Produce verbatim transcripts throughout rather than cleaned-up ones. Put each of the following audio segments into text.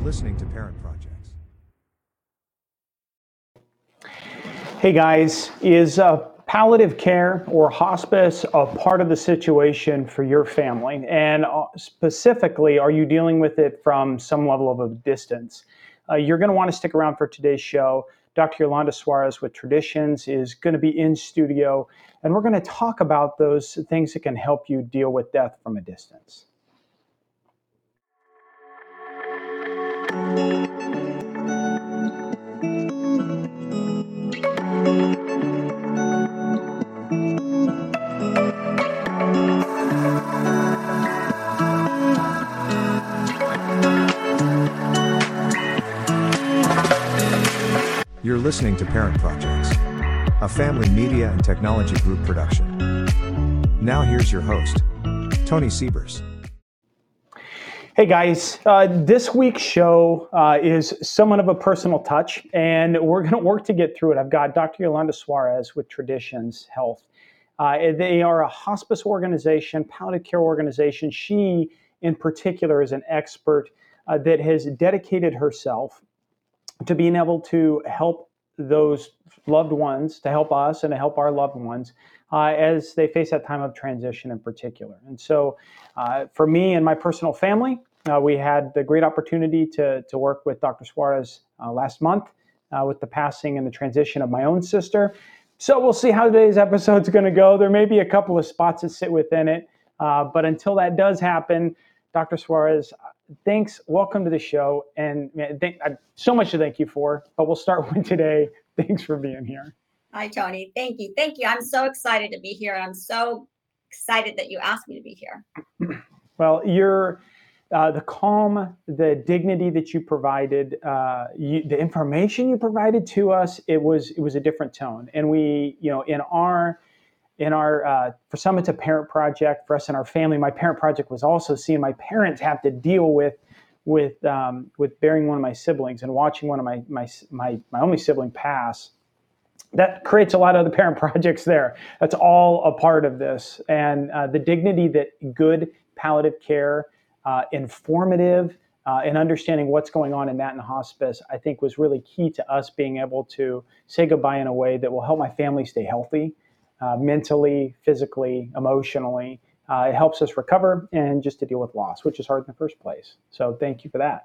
listening to Parent Projects. Hey guys, is uh, palliative care or hospice a part of the situation for your family? And uh, specifically, are you dealing with it from some level of a distance? Uh, you're going to want to stick around for today's show. Doctor Yolanda Suarez with Traditions is going to be in studio, and we're going to talk about those things that can help you deal with death from a distance. You're listening to Parent Projects, a family media and technology group production. Now here's your host, Tony Siebers. Hey guys, uh, this week's show uh, is somewhat of a personal touch, and we're going to work to get through it. I've got Doctor Yolanda Suarez with Traditions Health. Uh, they are a hospice organization, palliative care organization. She, in particular, is an expert uh, that has dedicated herself to being able to help those loved ones, to help us and to help our loved ones uh, as they face that time of transition in particular. And so uh, for me and my personal family, uh, we had the great opportunity to, to work with Doctor Suarez uh, last month uh, with the passing and the transition of my own sister. So we'll see how today's episode is going to go. There may be a couple of spots that sit within it, uh, but until that does happen, Doctor Suarez, thanks. Welcome to the show. And man, thank, I, so much to thank you for, but we'll start with today. Thanks for being here. Hi, Tony. Thank you. Thank you. I'm so excited to be here. And I'm so excited that you asked me to be here. Well, you're uh, the calm, the dignity that you provided, uh, you, the information you provided to us, it was it was a different tone. And we, you know, in our In our, uh, for some, it's a parent project. For us and our family, my parent project was also seeing my parents have to deal with, with, um, with burying one of my siblings and watching one of my, my, my, my only sibling pass. That creates a lot of other parent projects there. That's all a part of this. And uh, the dignity that good palliative care, uh, informative, uh, and understanding what's going on in that in hospice, I think was really key to us being able to say goodbye in a way that will help my family stay healthy. Uh, mentally, physically, emotionally. Uh, it helps us recover and just to deal with loss, which is hard in the first place. So thank you for that.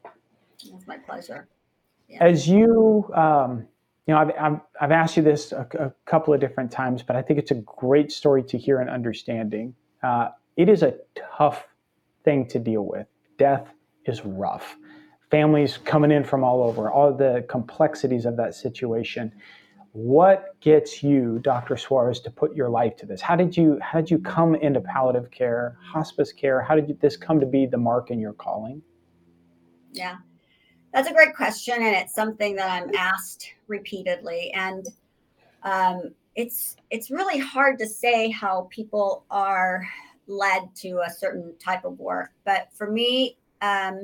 It's my pleasure. Yeah. As you, um, you know, I've, I've, I've asked you this a, a couple of different times, but I think it's a great story to hear and understanding. Uh, it is a tough thing to deal with. Death is rough. Families coming in from all over, all the complexities of that situation. What gets you, Doctor Suarez, to put your life to this? How did you how did you come into palliative care, hospice care? How did you, this come to be the mark in your calling? Yeah, that's a great question, and it's something that I'm asked repeatedly. And um, it's it's really hard to say how people are led to a certain type of work. But for me, um,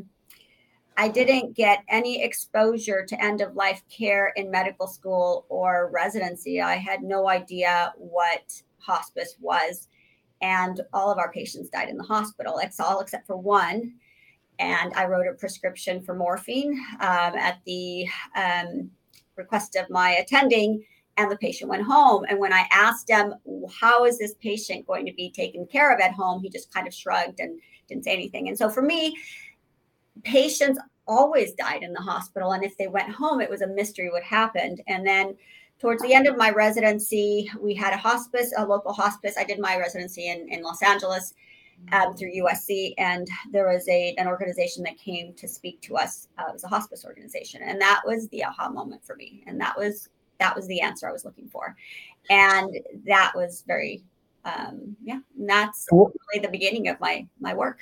I didn't get any exposure to end-of-life care in medical school or residency. I had no idea what hospice was. And all of our patients died in the hospital, it's all except for one. And I wrote a prescription for morphine um, at the um, request of my attending, and the patient went home. And when I asked him, how is this patient going to be taken care of at home? He just kind of shrugged and didn't say anything. And so for me, patients always died in the hospital. And if they went home, it was a mystery what happened. And then towards the end of my residency, we had a hospice, a local hospice. I did my residency in, in Los Angeles um, through U S C. And there was a an organization that came to speak to us. Uh, it was a hospice organization. And that was the aha moment for me. And that was that was the answer I was looking for. And that was very, um, yeah, and that's really the beginning of my my work.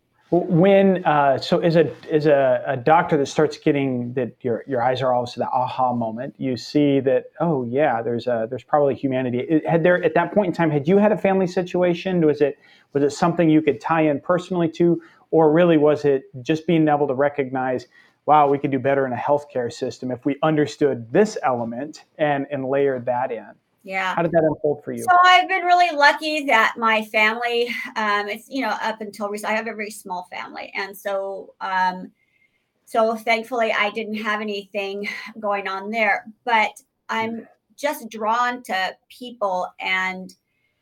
When uh, so as a as a, a doctor that starts getting that your your eyes are always to the aha moment, you see that, oh yeah, there's a there's probably humanity. Had there at that point in time, had you had a family situation? Was it was it something you could tie in personally to, or really was it just being able to recognize, wow, we could do better in a healthcare system if we understood this element and and layered that in? Yeah. How did that unfold for you? So I've been really lucky that my family, um, it's, you know, up until recently, I have a very small family. And so, um, so thankfully I didn't have anything going on there, but I'm just drawn to people. And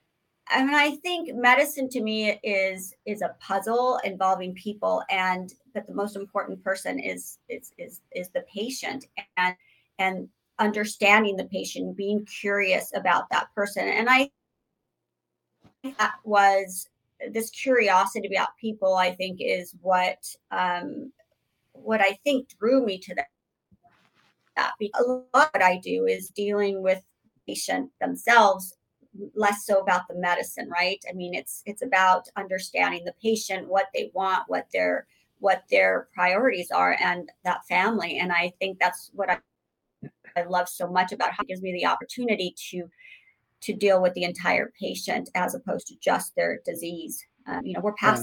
I mean, I think medicine to me is is a puzzle involving people, and but the most important person is is is is the patient, and and understanding the patient, being curious about that person. And I think that was this curiosity about people, I think, is what um, what I think drew me to that. Because a lot of what I do is dealing with patient themselves, less so about the medicine, right? I mean, it's it's about understanding the patient, what they want, what their what their priorities are, and that family. And I think that's what I, I love so much about how it gives me the opportunity to to deal with the entire patient as opposed to just their disease. Um, you know, we're Yeah. past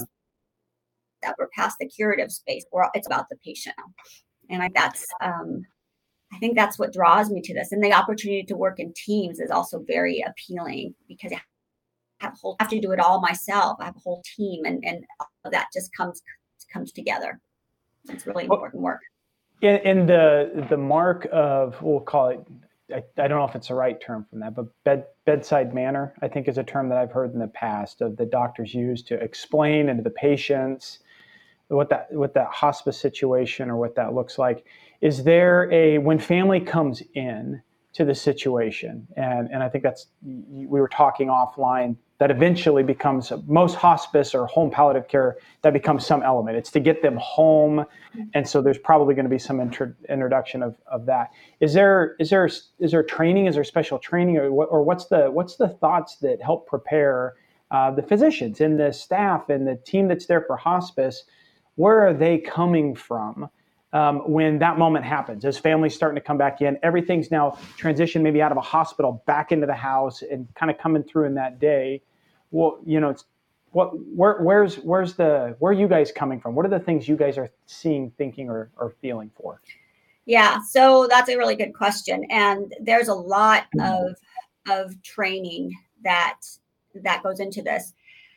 that. We're past the curative space. We're, it's about the patient now, and I, that's um, I think that's what draws me to this. And the opportunity to work in teams is also very appealing because I have, whole, I have to do it all myself. I have a whole team, and, and all of that just comes comes together. It's really important work. In, in the the mark of, we'll call it, I, I don't know if it's the right term from that, but bed, bedside manner, I think is a term that I've heard in the past of the doctors use to explain into the patients what that what that hospice situation or what that looks like. Is there a, when family comes in to the situation, and and I think that's, we were talking offline, that eventually becomes, most hospice or home palliative care, that becomes some element. It's to get them home, and so there's probably going to be some intro, introduction of, of that. Is there is there is there training? Is there special training, or what, or what's the what's the thoughts that help prepare uh, the physicians and the staff and the team that's there for hospice? Where are they coming from um, when that moment happens? As families starting to come back in, everything's now transitioned maybe out of a hospital back into the house and kind of coming through in that day. Well, you know, it's, what, where, where's, where's the, where are you guys coming from? What are the things you guys are seeing, thinking, or, or feeling for? Yeah, so that's a really good question, and there's a lot of of training that that goes into this.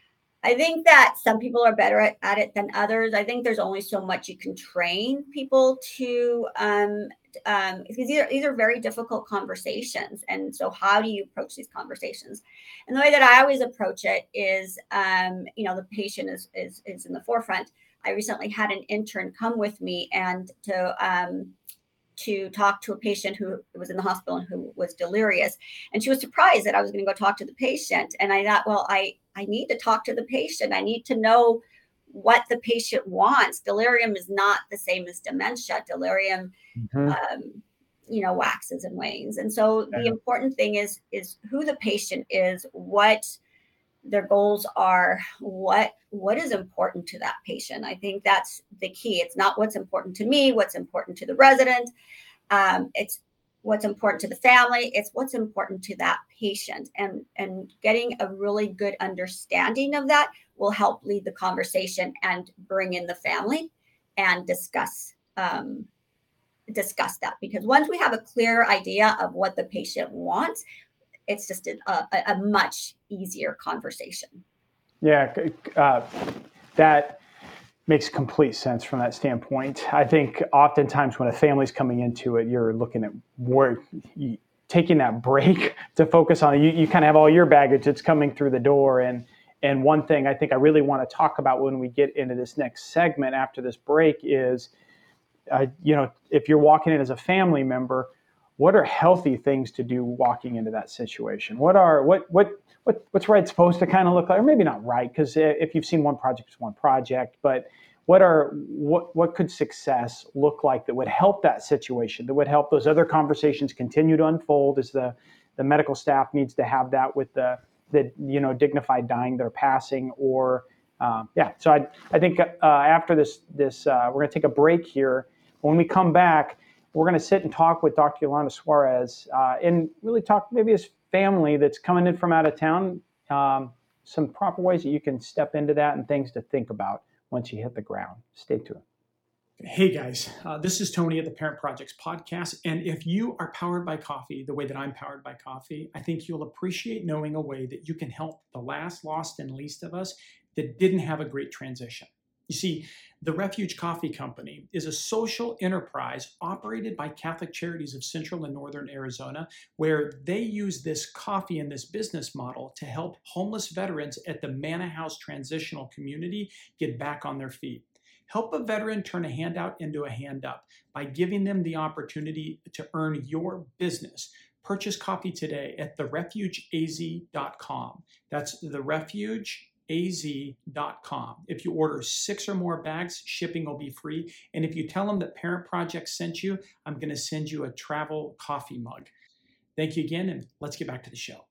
I think that some people are better at, at it than others. I think there's only so much you can train people to, um, um, because these are, these are very difficult conversations. And so how do you approach these conversations? And the way that I always approach it is, um, you know, the patient is, is, is in the forefront. I recently had an intern come with me and to, um, to talk to a patient who was in the hospital and who was delirious. And she was surprised that I was going to go talk to the patient. And I thought, well, I, I need to talk to the patient. I need to know what the patient wants. Delirium is not the same as dementia. Delirium, mm-hmm. um, you know, waxes and wanes. And so yeah. The important thing is, is who the patient is, what their goals are, what what is important to that patient. I think that's the key. It's not what's important to me, what's important to the resident. Um, it's what's important to the family. It's what's important to that patient. And, and getting a really good understanding of that will help lead the conversation and bring in the family and discuss um, discuss that. Because once we have a clear idea of what the patient wants, it's just a, a, a much easier conversation. Yeah, uh, that makes complete sense from that standpoint. I think oftentimes when a family's coming into it, you're looking at where you, taking that break to focus on it. You, you kind of have all your baggage that's coming through the door. And, and one thing I think I really want to talk about when we get into this next segment after this break is, uh, you know, if you're walking in as a family member, what are healthy things to do walking into that situation? What are what what what what's right supposed to kind of look like, or maybe not right, because if you've seen one project, it's one project. But what are what what could success look like that would help that situation? That would help those other conversations continue to unfold as the the medical staff needs to have that with the the you know dignified dying they're passing, or um, yeah. So I I think uh, after this this uh, we're going to take a break here. When we come back, we're going to sit and talk with Doctor Yolanda Suarez uh, and really talk maybe his family that's coming in from out of town, um, some proper ways that you can step into that and things to think about once you hit the ground. Stay tuned. Hey guys, uh, this is Tony at the Parent Projects Podcast. And if you are powered by coffee the way that I'm powered by coffee, I think you'll appreciate knowing a way that you can help the last, lost, and least of us that didn't have a great transition. You see, the Refuge Coffee Company is a social enterprise operated by Catholic Charities of Central and Northern Arizona, where they use this coffee and this business model to help homeless veterans at the Manna House Transitional Community get back on their feet. Help a veteran turn a handout into a hand up by giving them the opportunity to earn your business. Purchase coffee today at the refuge a z dot com. That's the refuge a z dot com. If you order six or more bags, shipping will be free. And if you tell them that Parent Project sent you, I'm going to send you a travel coffee mug. Thank you again, and let's get back to the show.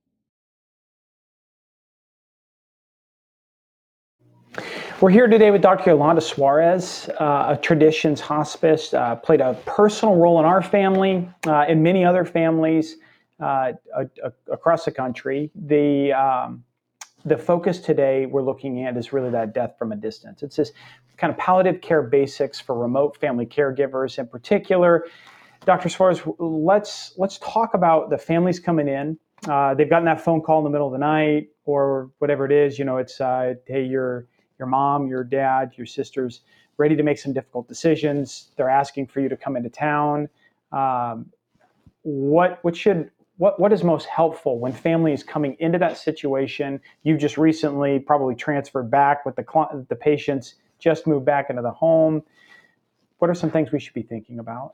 We're here today with Doctor Yolanda Suarez, uh, of Traditions Hospice, uh, played a personal role in our family uh, and many other families uh, a, a, across the country. The um, The focus today we're looking at is really that death from a distance. It's this kind of palliative care basics for remote family caregivers in particular. Doctor Suarez, let's let's talk about the families coming in. Uh, they've gotten that phone call in the middle of the night or whatever it is. You know, it's, uh, hey, your your mom, your dad, your sister's ready to make some difficult decisions. They're asking for you to come into town. Um, what what should What what is most helpful when family is coming into that situation? You've just recently probably transferred back with the cl- the patients just moved back into the home. What are some things we should be thinking about?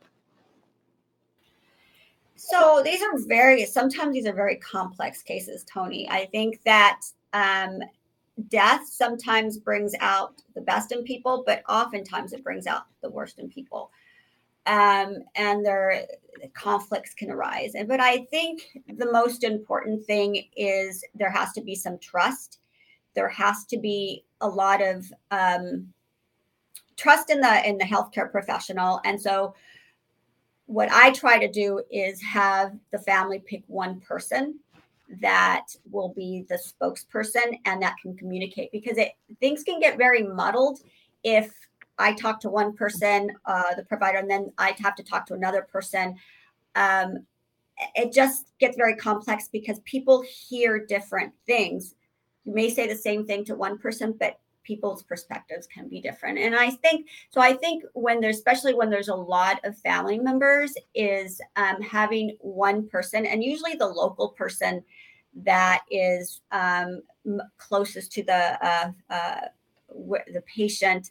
So these are very, sometimes these are very complex cases, Tony. I think that um, death sometimes brings out the best in people, but oftentimes it brings out the worst in people. Um, and there conflicts can arise. And but I think the most important thing is there has to be some trust. There has to be a lot of um, trust in the in the healthcare professional. And so what I try to do is have the family pick one person that will be the spokesperson and that can communicate, because it things can get very muddled if I talk to one person, uh, the provider, and then I have to talk to another person. Um, it just gets very complex because people hear different things. You may say the same thing to one person, but people's perspectives can be different. And I think, so I think when there's, especially when there's a lot of family members, is um, having one person, and usually the local person that is um, closest to the, uh, uh, the patient,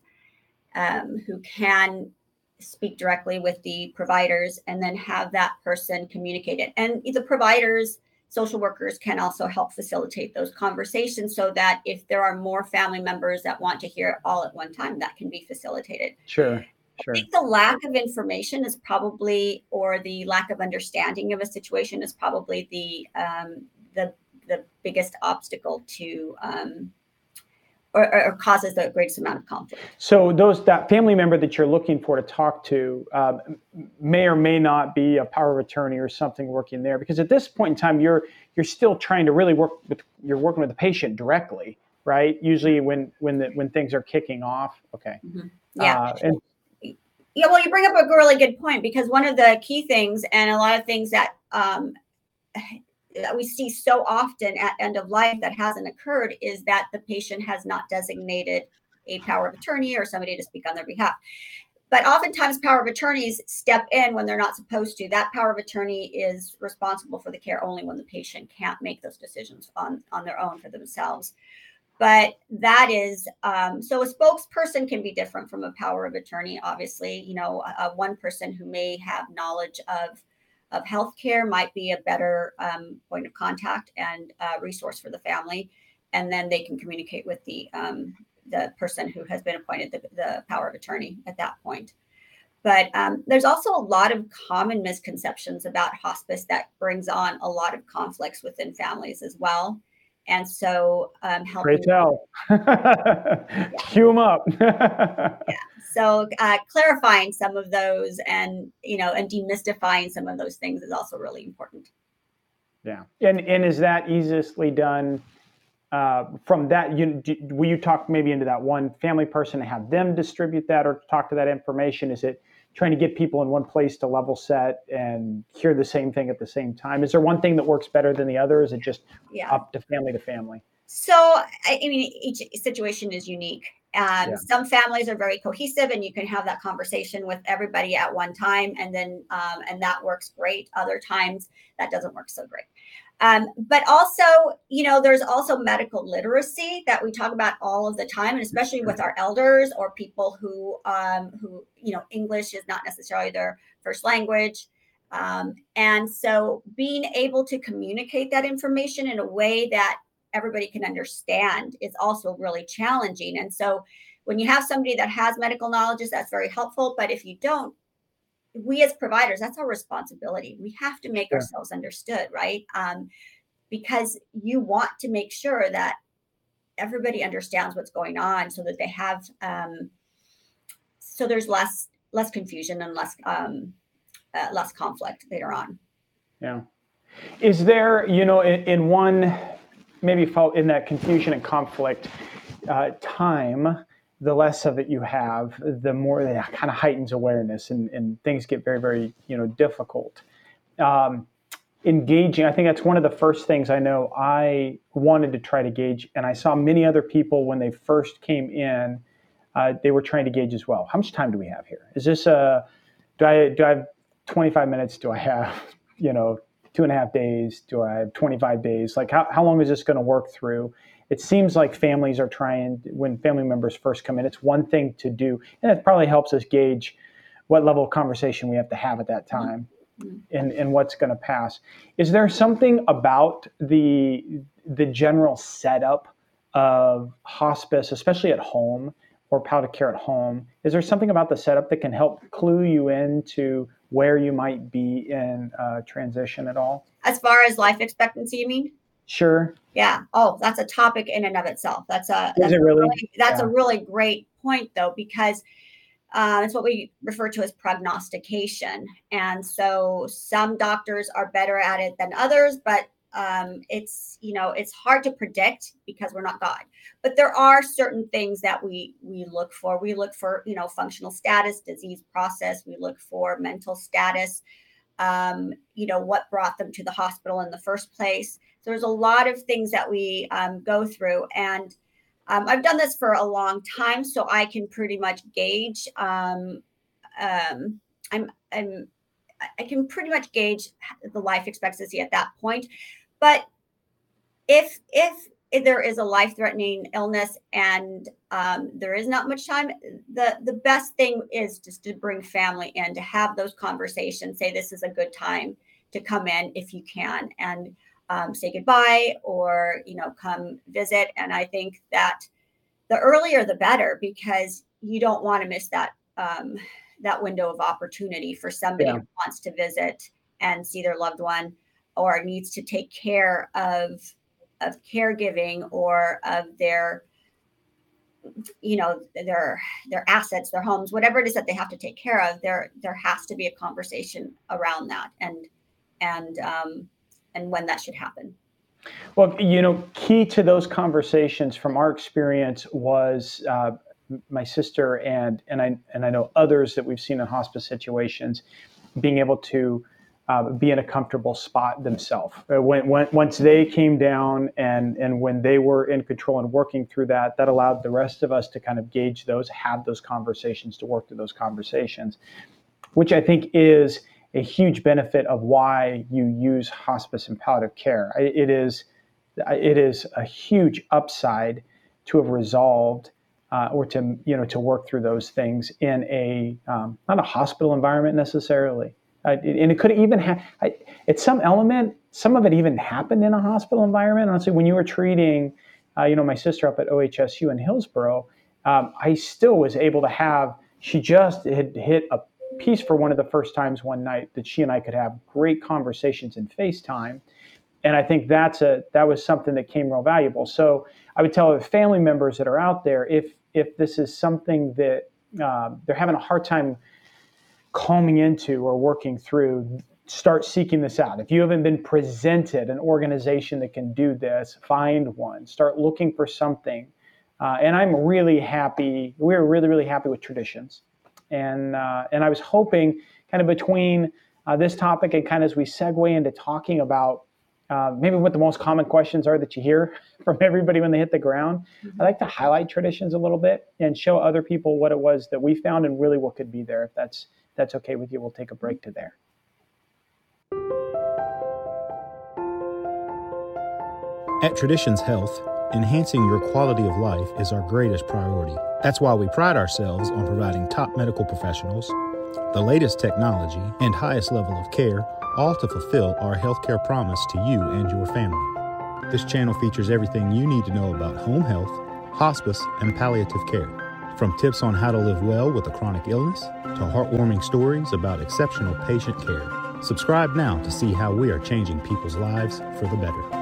Um, who can speak directly with the providers, and then have that person communicate it. And the providers, social workers can also help facilitate those conversations so that if there are more family members that want to hear it all at one time, that can be facilitated. Sure, sure. I think the lack of information is probably, or the lack of understanding of a situation is probably the um, the the biggest obstacle to um, Or, or causes the greatest amount of conflict. So those that family member that you're looking for to talk to um, may or may not be a power of attorney or something working there, because at this point in time you're you're still trying to really work with you're working with the patient directly, right? Usually when when the, when things are kicking off. Okay. Mm-hmm. Yeah. Uh, and yeah. Well, you bring up a really good point, because one of the key things, and a lot of things that um, that we see so often at end of life that hasn't occurred, is that the patient has not designated a power of attorney or somebody to speak on their behalf. But oftentimes power of attorneys step in when they're not supposed to. That power of attorney is responsible for the care only when the patient can't make those decisions on, on their own for themselves. But that is, um, so a spokesperson can be different from a power of attorney. Obviously, you know, uh, one person who may have knowledge of of healthcare might be a better um, point of contact and uh, resource for the family. And then they can communicate with the um, the person who has been appointed the, the power of attorney at that point. But um, there's also a lot of common misconceptions about hospice that brings on a lot of conflicts within families as well. And so um, helping. Great tell. Cue them up. Yeah. So uh, clarifying some of those, and, you know, and demystifying some of those things is also really important. Yeah. And and is that easily done uh, from that? You, do, will you talk maybe into that one family person and have them distribute that or talk to that information? Is it trying to get people in one place to level set and hear the same thing at the same time? Is there one thing that works better than the other? Is it just Yeah. up to family to family? So, I mean, each situation is unique. Um, Yeah. Some families are very cohesive, and you can have that conversation with everybody at one time, and then um, and that works great. Other times that doesn't work so great. Um, but also, you know, there's also medical literacy that we talk about all of the time, and especially with our elders or people who um, who you know English is not necessarily their first language. Um, and so being able to communicate that information in a way that everybody can understand is also really challenging. And so when you have somebody that has medical knowledge, that's very helpful. But if you don't, we as providers, that's our responsibility. We have to make Sure. ourselves understood, right? Um, because you want to make sure that everybody understands what's going on, so that they have, um, so there's less less confusion and less um, uh, less conflict later on. Yeah. Is there, you know, in, in one, maybe in that confusion and conflict uh, time, the less of it you have, the more that kind of heightens awareness, and, and things get very, very, you know, difficult. Um, engaging, I think that's one of the first things I know I wanted to try to gauge, and I saw many other people when they first came in, uh, they were trying to gauge as well. How much time do we have here? Is this a, do I, do I have twenty-five minutes? Do I have, you know, two and a half days? Do I have twenty-five days? Like how, how long is this going to work through? It seems like families are trying, when family members first come in, it's one thing to do, and it probably helps us gauge what level of conversation we have to have at that time. Mm-hmm. and, and what's going to pass. Is there something about the the general setup of hospice, especially at home, or palliative care at home? Is there something about the setup that can help clue you into where you might be in uh, transition at all? As far as life expectancy, you mean? Sure. Yeah. Oh, that's a topic in and of itself. That's a Is that's it really? A really, that's yeah. a really great point, though, because Uh, it's what we refer to as prognostication. And so some doctors are better at it than others, but um, it's, you know, it's hard to predict because we're not God. But there are certain things that we we look for. We look for, you know, functional status, disease process. We look for mental status, um, you know, what brought them to the hospital in the first place. So there's a lot of things that we um, go through. And Um, I've done this for a long time, so I can pretty much gauge. Um, um, I'm, I'm, I can pretty much gauge the life expectancy at that point. But if if, if there is a life-threatening illness and um, there is not much time, the the best thing is just to bring family in, to have those conversations. Say this is a good time to come in if you can, and Um, say goodbye, or, you know, come visit. And I think that the earlier the better, because you don't want to miss that um, that window of opportunity for somebody Yeah. who wants to visit and see their loved one, or needs to take care of of caregiving, or of their, you know, their their assets, their homes, whatever it is that they have to take care of. There there has to be a conversation around that, and and um, and when that should happen. Well, you know, key to those conversations from our experience was uh, my sister and and I and I know others that we've seen in hospice situations being able to uh, be in a comfortable spot themselves. When, when once they came down and and when they were in control and working through that, that allowed the rest of us to kind of gauge those, have those conversations, to work through those conversations, which I think is a huge benefit of why you use hospice and palliative care. It is, it is a huge upside to have resolved uh, or to, you know, to work through those things in a um, not a hospital environment necessarily. Uh, and it could even have, at some element, some of it even happened in a hospital environment. Honestly, when you were treating, uh, you know, my sister up at O H S U in Hillsborough, um, I still was able to have. She just had hit a piece for one of the first times one night that she and I could have great conversations in FaceTime. And I think that's a that was something that came real valuable. So I would tell the family members that are out there, if if this is something that uh, they're having a hard time calming into or working through, start seeking this out. If you haven't been presented an organization that can do this, find one. Start looking for something. Uh, and I'm really happy. We're really, really happy with Traditions. And uh, and I was hoping kind of between uh, this topic and kind of as we segue into talking about uh, maybe what the most common questions are that you hear from everybody when they hit the ground. Mm-hmm. I like to highlight traditions a little bit and show other people what it was that we found and really what could be there. If that's that's okay with you, we'll take a break to there. At Traditions Health, enhancing your quality of life is our greatest priority. That's why we pride ourselves on providing top medical professionals, the latest technology, and highest level of care, all to fulfill our healthcare promise to you and your family. This channel features everything you need to know about home health, hospice, and palliative care. From tips on how to live well with a chronic illness to heartwarming stories about exceptional patient care. Subscribe now to see how we are changing people's lives for the better.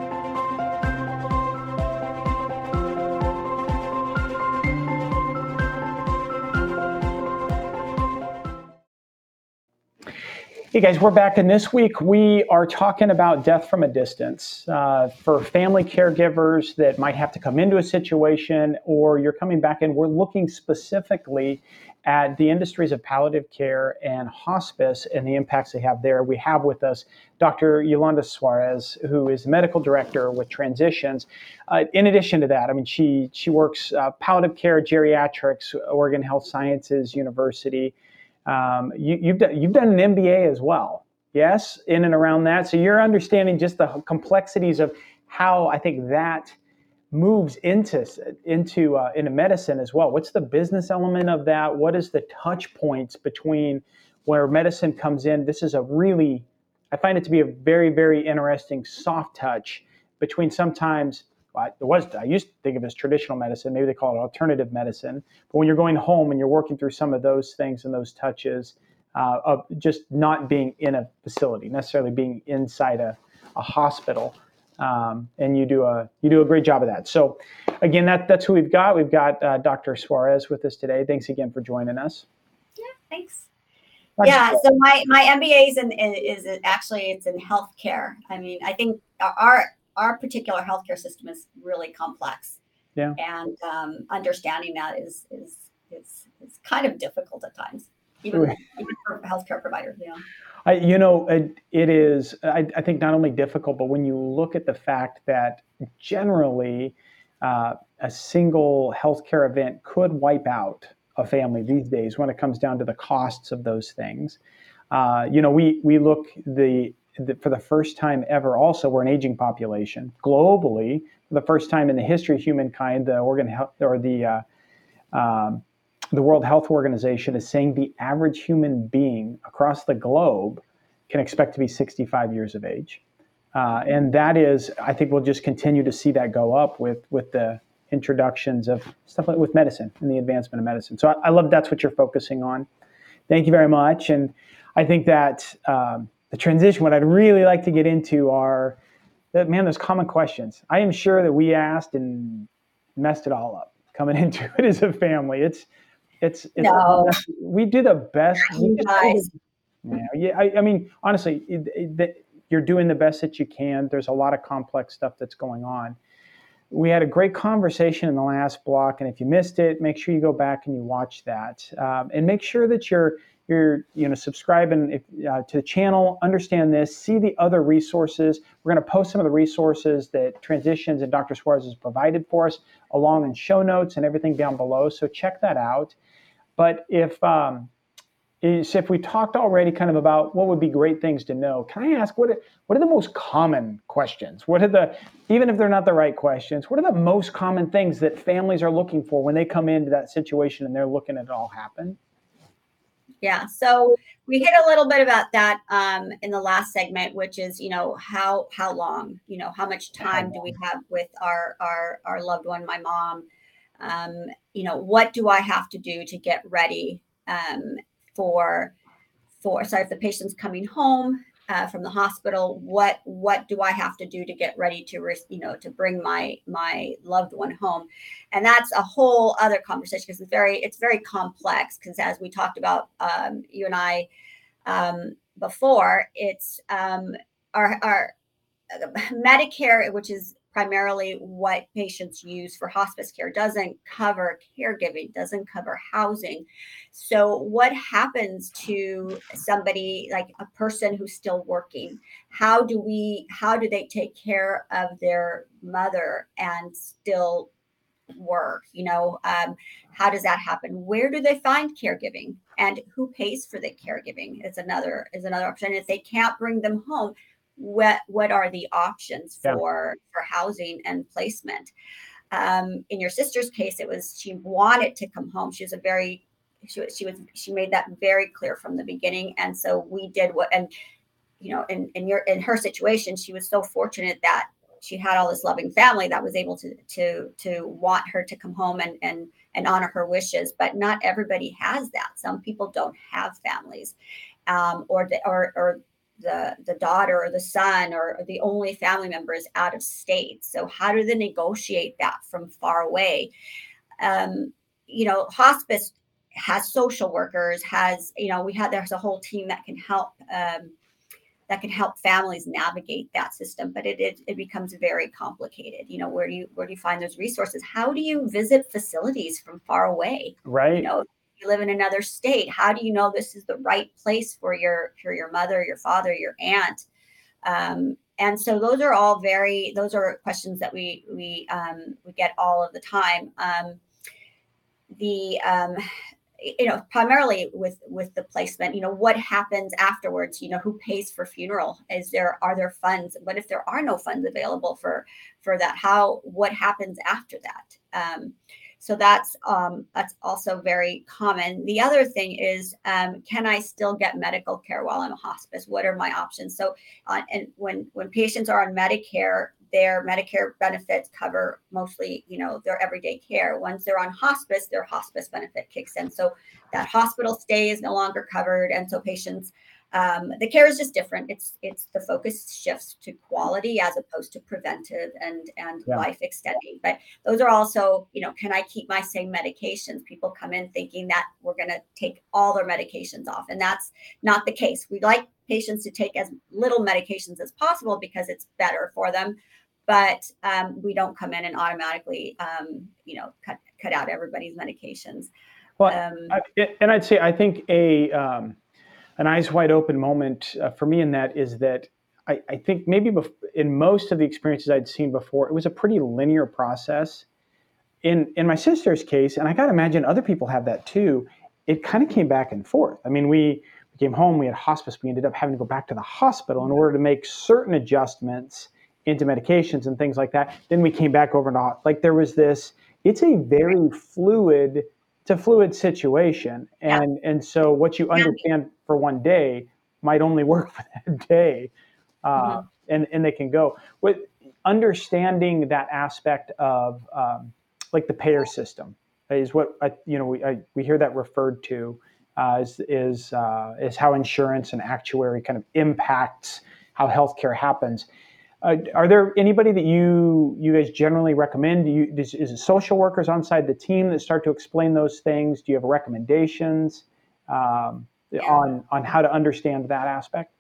Hey guys, we're back, and this week we are talking about death from a distance. Uh, for family caregivers that might have to come into a situation, or you're coming back in, we're looking specifically at the industries of palliative care and hospice and the impacts they have there. We have with us Doctor Yolanda Suarez, who is the medical director with Transitions. Uh, in addition to that, I mean, she she works uh, palliative care, geriatrics, Oregon Health Sciences University. Um, you, you've done you've done an M B A as well, yes, in and around that. So you're understanding just the complexities of how I think that moves into into uh, into medicine as well. What's the business element of that? What is the touch points between where medicine comes in? This is a really, I find it to be a very, very interesting soft touch between sometimes. Well, it was, I used to think of it as traditional medicine. Maybe they call it alternative medicine. But when you're going home and you're working through some of those things and those touches uh, of just not being in a facility, necessarily being inside a, a hospital, um, and you do a you do a great job of that. So, again, that that's who we've got. We've got uh, Doctor Suarez with us today. Thanks again for joining us. Yeah, thanks. Yeah, so my my M B A is in is actually it's in healthcare. I mean, I think our Our particular healthcare system is really complex, yeah, and um, understanding that is is is is kind of difficult at times, even, even for healthcare providers. Yeah, I, you know, it, it is. I, I think not only difficult, but when you look at the fact that generally uh, a single healthcare event could wipe out a family these days when it comes down to the costs of those things. Uh, you know, we we look the. For the first time ever, also, we're an aging population globally. For the first time in the history of humankind, the Oregon Health or the uh, um, the World Health Organization is saying the average human being across the globe can expect to be sixty-five years of age, uh, and that is, I think, we'll just continue to see that go up with with the introductions of stuff like with medicine and the advancement of medicine. So I, I love that's what you're focusing on. Thank you very much, and I think that. Um, The transition, what I'd really like to get into are, that, man, there's common questions. I am sure that we asked and messed it all up coming into it as a family. It's, it's, it's no. we do the best. You guys. Yeah, yeah. I, I mean, honestly, it, it, you're doing the best that you can. There's a lot of complex stuff that's going on. We had a great conversation in the last block, and if you missed it, make sure you go back and you watch that, um, and make sure that you're you're you know subscribing if, uh, to the channel. Understand this. See the other resources. We're going to post some of the resources that Transitions and Doctor Suarez has provided for us, along in show notes and everything down below. So check that out. But if um, is if we talked already kind of about what would be great things to know, can I ask what are, what are the most common questions? What are the, even if they're not the right questions, what are the most common things that families are looking for when they come into that situation and they're looking at it all happen? Yeah, so we hit a little bit about that um, in the last segment, which is, you know, how how long, you know, how much time do we have with our our, our loved one, my mom? Um, you know, what do I have to do to get ready um, for for sorry if the patient's coming home uh, from the hospital? What what do I have to do to get ready to you know to bring my my loved one home? And that's a whole other conversation because it's very it's very complex. Because as we talked about, um, you and I um, before, it's um, our our Medicare, which is primarily what patients use for hospice care, doesn't cover caregiving, doesn't cover housing. So what happens to somebody like a person who's still working? How do we, how do they take care of their mother and still work? You know, um, how does that happen? Where do they find caregiving, and who pays for the caregiving? Is another is another option. If they can't bring them home, what what are the options for yeah. for housing and placement? Um, in your sister's case, it was she wanted to come home. She was a very she was she was she made that very clear from the beginning, and so we did what. And you know, in in your in her situation, she was so fortunate that she had all this loving family that was able to to to want her to come home and and and honor her wishes. But not everybody has that. Some people don't have families, um, or the or or the the daughter or the son or, or the only family member is out of state. So how do they negotiate that from far away? Um, you know, hospice has social workers. Has you know we have there's a whole team that can help. Um, that can help families navigate that system, but it, it it becomes very complicated. You know, where do you where do you find those resources? How do you visit facilities from far away? Right. You know, if you live in another state, how do you know this is the right place for your for your mother, your father, your aunt? Um, and so those are all very those are questions that we we um, we get all of the time. Um, the um, you know, primarily with, with the placement, you know, what happens afterwards, you know, who pays for funeral? Is there, are there funds? What if there are no funds available for, for that? How, what happens after that? Um, so that's, um, that's also very common. The other thing is, um, can I still get medical care while I'm a hospice? What are my options? So, uh, and when, when patients are on Medicare, their Medicare benefits cover mostly, you know, their everyday care. Once they're on hospice, their hospice benefit kicks in. So that hospital stay is no longer covered. And so patients, um, the care is just different. It's it's the focus shifts to quality as opposed to preventive and, and yeah. life extending. But those are also, you know, can I keep my same medications? People come in thinking that we're going to take all their medications off. And that's not the case. We like patients to take as little medications as possible because it's better for them. But um, we don't come in and automatically, um, you know, cut cut out everybody's medications. Well, um, I, and I'd say I think a um, an eyes wide open moment uh, for me in that is that I, I think maybe bef- in most of the experiences I'd seen before, it was a pretty linear process. In in my sister's case, and I got to imagine other people have that too, it kind of came back and forth. I mean, we, we came home, we had hospice, we ended up having to go back to the hospital in order to make certain adjustments into medications and things like that. Then we came back over to, like there was this, it's a very fluid, it's a fluid situation. And yeah. and so what you understand for one day might only work for that day. Uh, mm-hmm. and, and they can go. With understanding that aspect of um, like the payer system is what, I, you know, we I, we hear that referred to uh, is, is, uh, is how insurance and actuary kind of impacts how healthcare happens. Uh, are there anybody that you you guys generally recommend? Do you, is, is it social workers on side the team that start to explain those things? Do you have recommendations um, yeah. on on how to understand that aspect?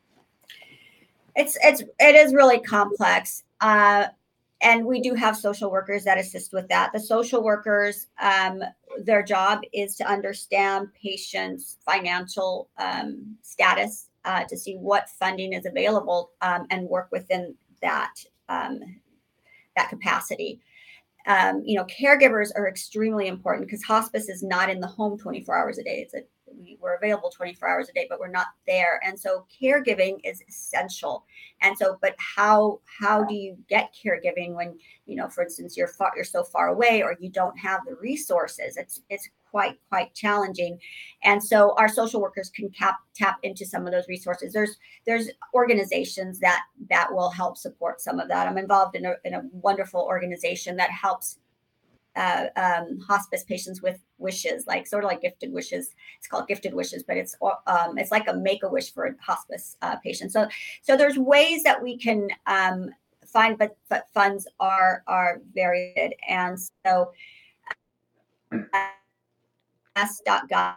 It's it's it is really complex, uh, and we do have social workers that assist with that. The social workers, um, their job is to understand patients' financial um, status, uh, to see what funding is available, um, and work within that um, that capacity. Um, you know, caregivers are extremely important because hospice is not in the home twenty-four hours a day. It's a, we, we're available twenty-four hours a day, but we're not there. And so caregiving is essential. And so, but how how do you get caregiving when, you know, for instance, you're far, you're so far away or you don't have the resources? It's it's quite quite challenging. And so our social workers can cap, tap into some of those resources. There's there's organizations that that will help support some of that. I'm involved in a in a wonderful organization that helps uh, um, hospice patients with wishes, like sort of like Gifted Wishes. It's called Gifted Wishes, but it's um, it's like a Make-A-Wish for a hospice uh, patient. So so there's ways that we can um, find, but but funds are are very good. And so uh, s dot gov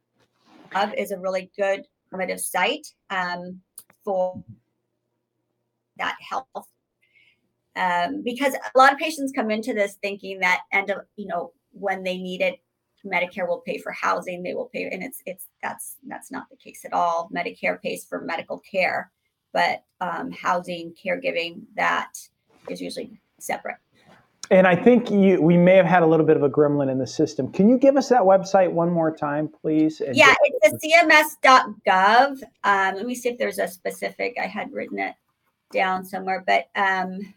is a really good informative site um, for that health. um, because a lot of patients come into this thinking that end of, you know, when they need it, Medicare will pay for housing, they will pay, and it's it's that's that's not the case at all. Medicare pays for medical care, but um, housing, caregiving, that is usually separate. And I think you, we may have had a little bit of a gremlin in the system. Can you give us that website one more time, please? And yeah, it's the C M S dot gov. Um, let me see if there's a specific, I had written it down somewhere, but um,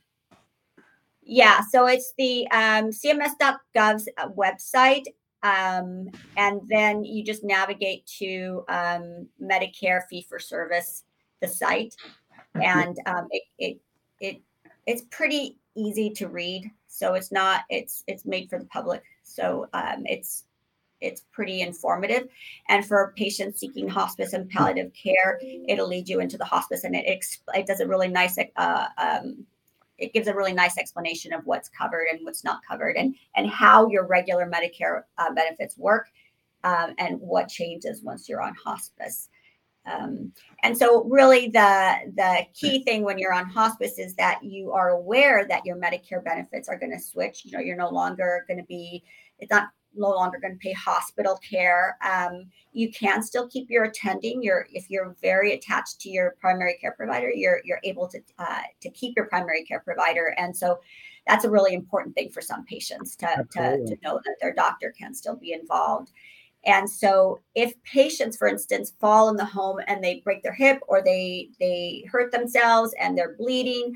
yeah, so it's the um, C M S dot gov's website. Um, and then you just navigate to um, Medicare fee for service, the site, and um, it, it it it's pretty easy to read. So it's not it's it's made for the public. So um, it's it's pretty informative. And for patients seeking hospice and palliative care, it'll lead you into the hospice, and it it does a really nice uh, um, it gives a really nice explanation of what's covered and what's not covered, and, and how your regular Medicare uh, benefits work, um, and what changes once you're on hospice. Um, and so really the, the key thing when you're on hospice is that you are aware that your Medicare benefits are going to switch. You know, you're no longer going to be, it's not no longer going to pay hospital care. Um, you can still keep your attending. You're, if you're very attached to your primary care provider, you're you're able to uh, to keep your primary care provider, and so that's a really important thing for some patients to to, to know that their doctor can still be involved. And so, if patients, for instance, fall in the home and they break their hip or they they hurt themselves and they're bleeding,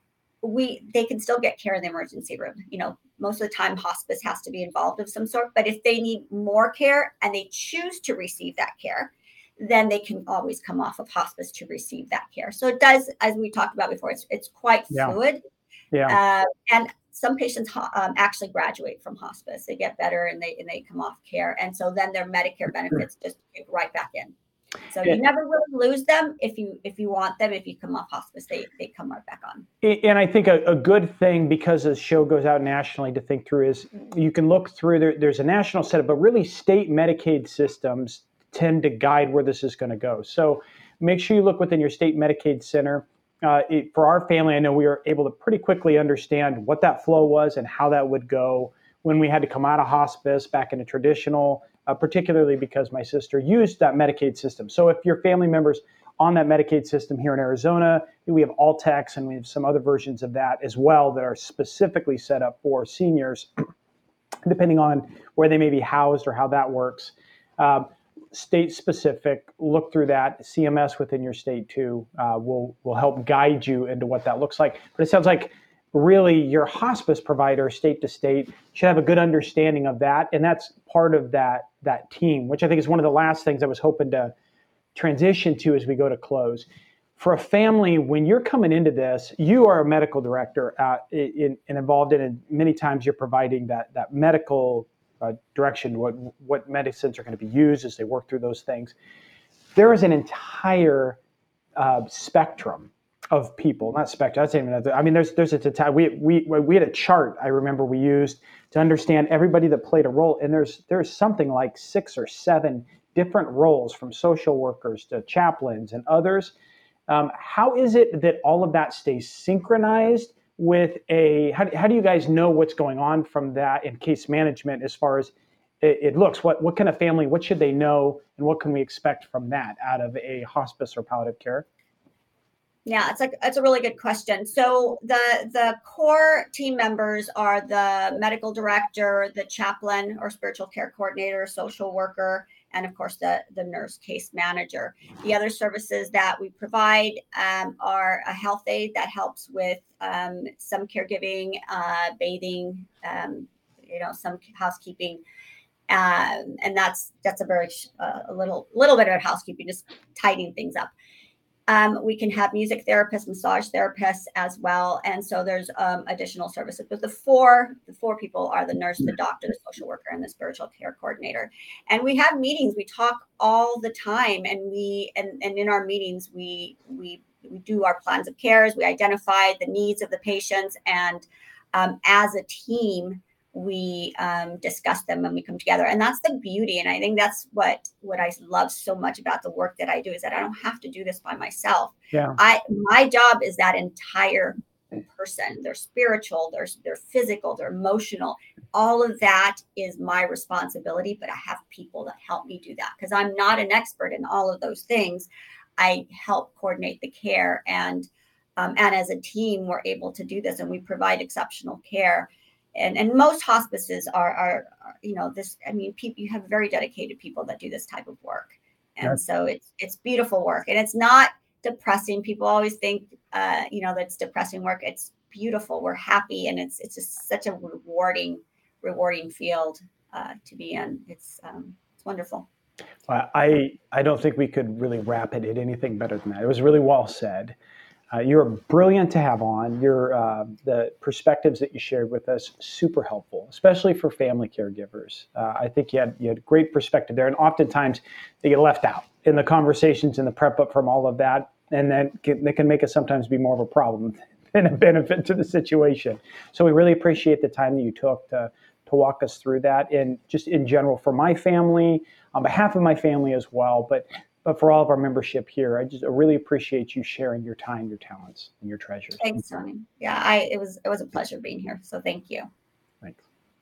we they can still get care in the emergency room. You know, most of the time hospice has to be involved of some sort, but if they need more care and they choose to receive that care, then they can always come off of hospice to receive that care. So it does, as we talked about before, it's it's quite yeah. fluid. Yeah. Uh, and some patients um, actually graduate from hospice. They get better and they and they come off care. And so then their Medicare benefits just kick right back in. So you never really lose them if you if you want them. If you come off hospice, they they come right back on. And I think a, a good thing, because the show goes out nationally, to think through is you can look through, there, there's a national setup, but really state Medicaid systems tend to guide where this is going to go. So make sure you look within your state Medicaid center. Uh, it, for our family, I know we were able to pretty quickly understand what that flow was and how that would go when we had to come out of hospice back into traditional, uh, particularly because my sister used that Medicaid system. So if your family members on that Medicaid system here in Arizona, we have Altex and we have some other versions of that as well that are specifically set up for seniors, depending on where they may be housed or how that works. Um, state specific, look through that. C M S within your state too uh, will will help guide you into what that looks like. But it sounds like really your hospice provider, state to state, should have a good understanding of that, and that's part of that that team, which I think is one of the last things I was hoping to transition to as we go to close. For a family, when you're coming into this, you are a medical director uh, in, in involved in it. Many times you're providing that that medical uh, direction, what what medicines are going to be used as they work through those things. There is an entire uh, spectrum of people, not spectrum. That's even. I mean, there's there's a we we we had a chart I remember we used to understand everybody that played a role, and there's there's something like six or seven different roles, from social workers to chaplains and others. Um, how is it that all of that stays synchronized with a, how, how do you guys know what's going on from that in case management as far as it, it looks? What what kind of family, what should they know, and what can we expect from that out of a hospice or palliative care? Yeah, it's a, it's a really good question. So the the core team members are the medical director, the chaplain or spiritual care coordinator, social worker, and of course the, the nurse case manager. The other services that we provide um, are a health aide that helps with um, some caregiving, uh, bathing, um, you know, some housekeeping. Um, and that's that's a very uh, a little little bit of housekeeping, just tidying things up. Um, we can have music therapists, massage therapists as well. And so there's um, additional services. But the four, the four people are the nurse, the doctor, the social worker, and the spiritual care coordinator. And we have meetings. We talk all the time. And we and, and in our meetings, we we we do our plans of cares. We identify the needs of the patients. And um, as a team, we um, discuss them when we come together. And that's the beauty. And I think that's what, what I love so much about the work that I do, is that I don't have to do this by myself. Yeah. I, my job is that entire person. They're spiritual, they're, they're physical, they're emotional. All of that is my responsibility, but I have people that help me do that because I'm not an expert in all of those things. I help coordinate the care, and um, and as a team, we're able to do this, and we provide exceptional care. And and most hospices are, are, are you know, this, I mean, people, you have very dedicated people that do this type of work. And yeah. so it's, it's beautiful work, and it's not depressing. People always think, uh, you know, that's depressing work. It's beautiful. We're happy. And it's, it's just such a rewarding, rewarding field uh, to be in. It's, um, it's wonderful. Uh, I, I don't think we could really wrap it in anything better than that. It was really well said. Uh, you're brilliant to have on. Your uh, the perspectives that you shared with us, super helpful, especially for family caregivers. Uh, I think you had you had great perspective there, and oftentimes they get left out in the conversations and the prep up from all of that, and then can, they can make us sometimes be more of a problem than a benefit to the situation. So we really appreciate the time that you took to to walk us through that, and just in general for my family, on behalf of my family as well, but. But for all of our membership here, I just I really appreciate you sharing your time, your talents, and your treasures. Thanks, Tony. Yeah, I it was it was a pleasure being here. So thank you. Thanks.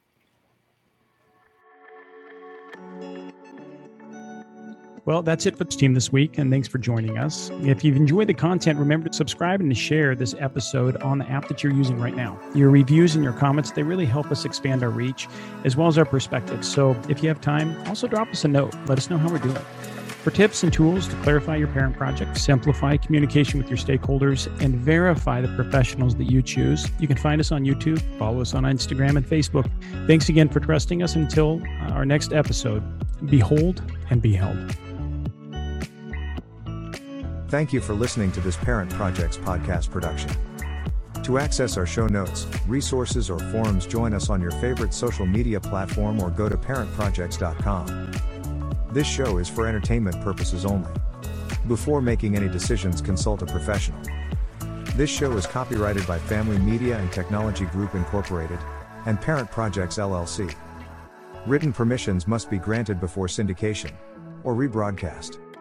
Well, that's it for the team this week, and thanks for joining us. If you've enjoyed the content, remember to subscribe and to share this episode on the app that you're using right now. Your reviews and your comments, they really help us expand our reach as well as our perspectives. So if you have time, also drop us a note. Let us know how we're doing. For tips and tools to clarify your parent project, simplify communication with your stakeholders, and verify the professionals that you choose, you can find us on YouTube, follow us on Instagram and Facebook. Thanks again for trusting us. Until our next episode, behold and be held. Thank you for listening to this Parent Projects podcast production. To access our show notes, resources, or forums, join us on your favorite social media platform or go to parent projects dot com. This show is for entertainment purposes only. Before making any decisions, consult a professional. This show is copyrighted by Family Media and Technology Group Incorporated and Parent Projects L L C. Written permissions must be granted before syndication or rebroadcast.